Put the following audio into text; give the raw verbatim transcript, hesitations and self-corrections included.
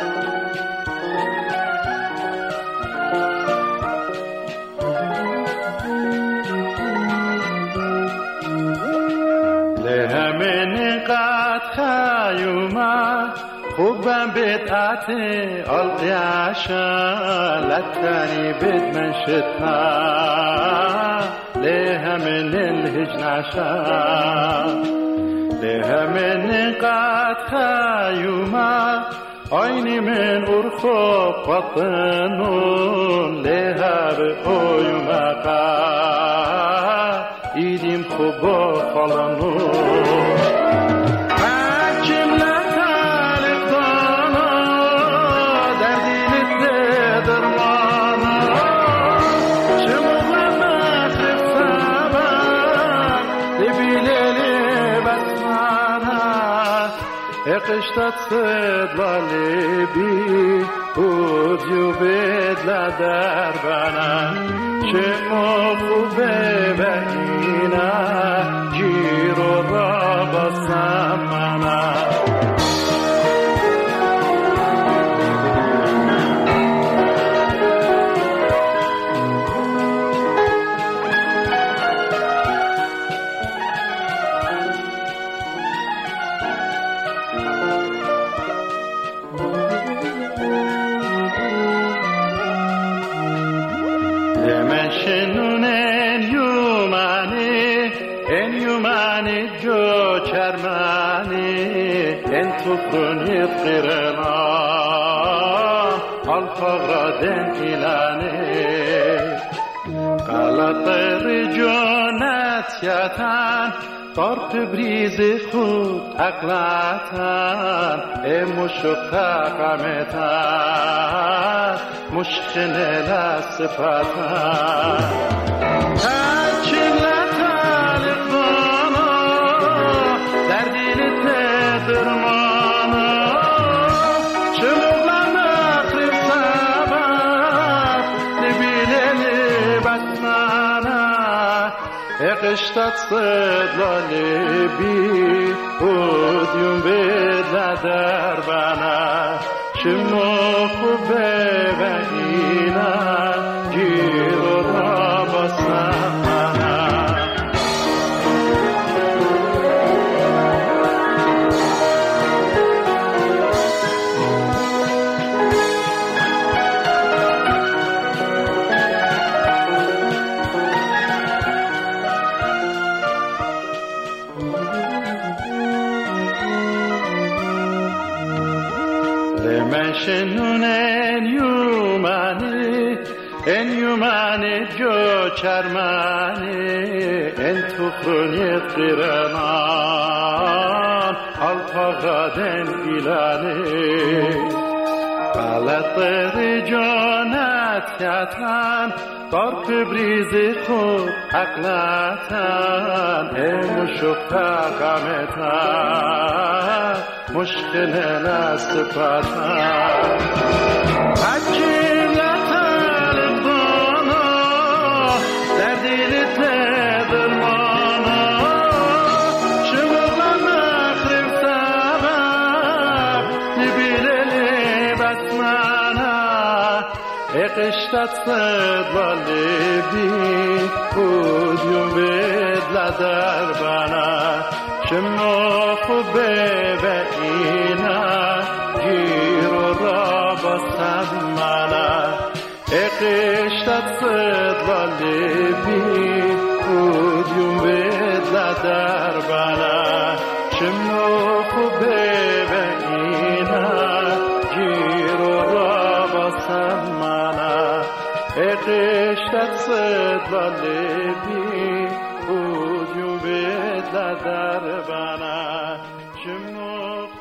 خوبم بدعت القياشا لتاني بد من شتها لها من الهجن عشا لها من قد خيوما عيني من أرخب بطنون لها بأيوما قا إيديم خوبا خلانون قشطت صدلا لبی اوزیو بدلا در بنا شما خوبه و اینا جیرو را باسم منا تفرني القرنا الفغرة إلاني قالت رجونات ياتان طرق بريز خود أقلاتان اي مشقا قامتان مشخن لا صفاتان قشطت صدلا لبی اودیوم بدلا در بنا شما خوبه و اینا گیرو را باسم منا شنون انیومانی انیومانی جو چرمانی ان تخرونی قرنان الفغادن ایلانی غلط رجانت یتن طرف بریز خود عقلتن مشقا قمتن مشکل نصفتن حکیلتن الدانا در دیلت درمانا شموغا مخرب سبب نبیلی بسمانا قشتت صدلا لبی کودیوم بدلا در بنا شما خوبه و اینا گیرو را باسم منا قشتت صدلا لبی کودیوم بدلا در بنا شما خوبه و اینا گیرو را باسم منا قشتت صدلا لبی کودیوم بدلا در بنا شما